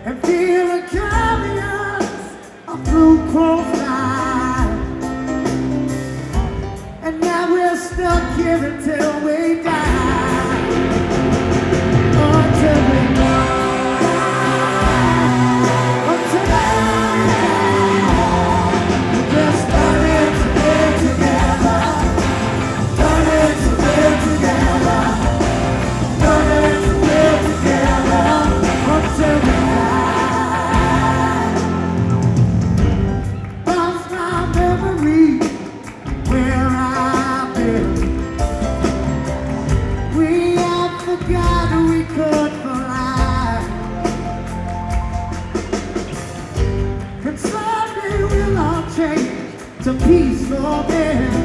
and feel the carriers of blue cross line. And now we're stuck here until we die. Until we die. Until we die. We're starting to live together. Starting to live together. Starting to live together. Until we die. Lost my memory where I've been. We have forgotten we could fly. And someday we'll all change to peaceful men.